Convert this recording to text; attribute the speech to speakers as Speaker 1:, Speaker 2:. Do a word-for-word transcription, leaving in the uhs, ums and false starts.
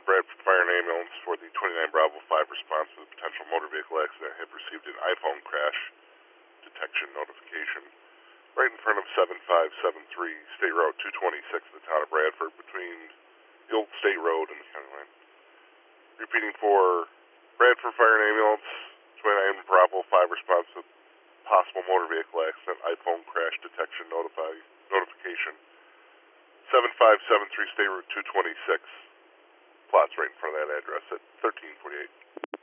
Speaker 1: Bradford, Bradford Fire and Ambulance for the twenty-nine Bravo five response to the potential motor vehicle accident have received an iPhone crash detection notification right in front of seven five seven three State Route two twenty-six in the town of Bradford between the old State Road and the county line. Repeating for Bradford Fire and Ambulance, twenty-nine Bravo five response to possible motor vehicle accident, iPhone crash detection notify, notification, seven five seven three State Route two twenty-six. Plots right in front of that address at thirteen forty-eight.